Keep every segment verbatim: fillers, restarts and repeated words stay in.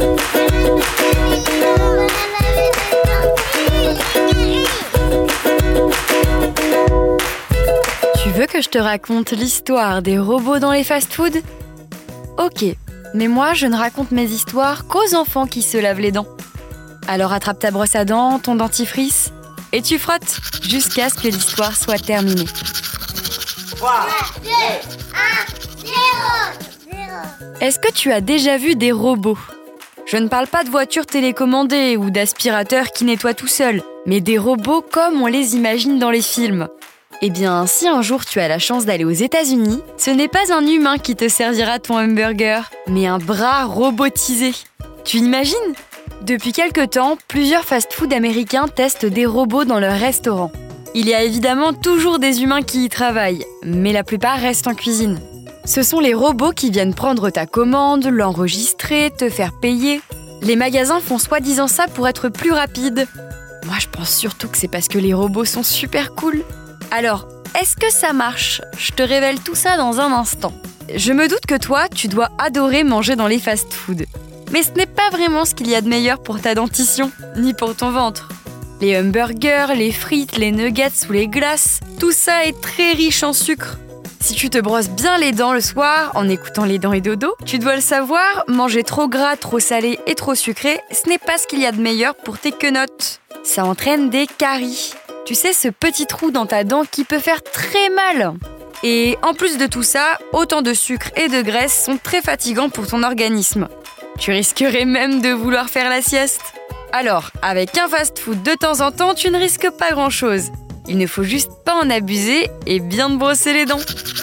Tu veux que je te raconte l'histoire des robots dans les fast-foods ? Ok, mais moi je ne raconte mes histoires qu'aux enfants qui se lavent les dents. Alors attrape ta brosse à dents, ton dentifrice, et tu frottes jusqu'à ce que l'histoire soit terminée. trois, deux, un, zéro. Est-ce que tu as déjà vu des robots ? Je ne parle pas de voitures télécommandées ou d'aspirateurs qui nettoient tout seuls, mais des robots comme on les imagine dans les films. Eh bien, si un jour tu as la chance d'aller aux États-Unis, ce n'est pas un humain qui te servira ton hamburger, mais un bras robotisé. Tu imagines ? Depuis quelque temps, plusieurs fast-food américains testent des robots dans leurs restaurants. Il y a évidemment toujours des humains qui y travaillent, mais la plupart restent en cuisine. Ce sont les robots qui viennent prendre ta commande, l'enregistrer, te faire payer. Les magasins font soi-disant ça pour être plus rapides. Moi, je pense surtout que c'est parce que les robots sont super cool. Alors, est-ce que ça marche ? Je te révèle tout ça dans un instant. Je me doute que toi, tu dois adorer manger dans les fast-foods. Mais ce n'est pas vraiment ce qu'il y a de meilleur pour ta dentition, ni pour ton ventre. Les hamburgers, les frites, les nuggets ou les glaces, tout ça est très riche en sucre. Si tu te brosses bien les dents le soir en écoutant Les Dents et Dodo, tu dois le savoir, manger trop gras, trop salé et trop sucré, ce n'est pas ce qu'il y a de meilleur pour tes quenottes. Ça entraîne des caries. Tu sais, ce petit trou dans ta dent qui peut faire très mal. Et en plus de tout ça, autant de sucre et de graisse sont très fatigants pour ton organisme. Tu risquerais même de vouloir faire la sieste. Alors, avec un fast-food de temps en temps, tu ne risques pas grand-chose. Il ne faut juste pas en abuser et bien te brosser les dents.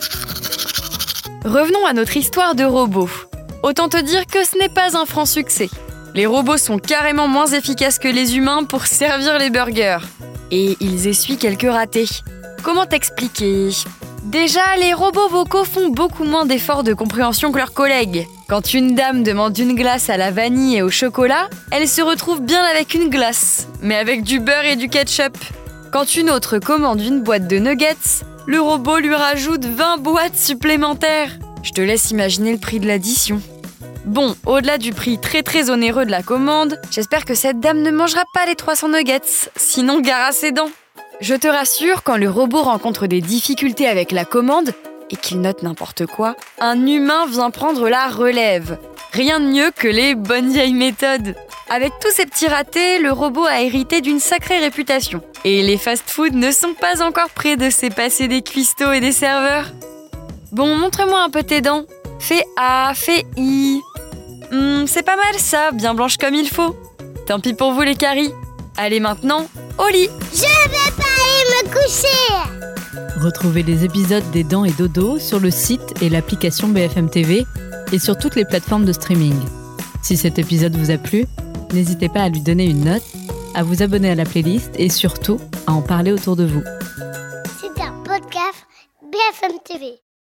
Revenons à notre histoire de robots. Autant te dire que ce n'est pas un franc succès. Les robots sont carrément moins efficaces que les humains pour servir les burgers. Et ils essuient quelques ratés. Comment t'expliquer ? Déjà, les robots vocaux font beaucoup moins d'efforts de compréhension que leurs collègues. Quand une dame demande une glace à la vanille et au chocolat, elle se retrouve bien avec une glace, mais avec du beurre et du ketchup. Quand une autre commande une boîte de nuggets, le robot lui rajoute vingt boîtes supplémentaires. Je te laisse imaginer le prix de l'addition. Bon, au-delà du prix très très onéreux de la commande, j'espère que cette dame ne mangera pas les trois cents nuggets, sinon gare à ses dents. Je te rassure, quand le robot rencontre des difficultés avec la commande et qu'il note n'importe quoi, un humain vient prendre la relève. Rien de mieux que les bonnes vieilles méthodes. Avec tous ces petits ratés, le robot a hérité d'une sacrée réputation. Et les fast-foods ne sont pas encore prêts de s'épasser des cuistots et des serveurs. Bon, montre-moi un peu tes dents. Fais A, fais I. Hmm, c'est pas mal ça, bien blanche comme il faut. Tant pis pour vous les caries. Allez maintenant, au lit. Je vais pas aller me coucher. Retrouvez les épisodes des Dents et Dodo sur le site et l'application B F M T V et sur toutes les plateformes de streaming. Si cet épisode vous a plu, n'hésitez pas à lui donner une note, à vous abonner à la playlist et surtout à en parler autour de vous. C'est un podcast B F M T V.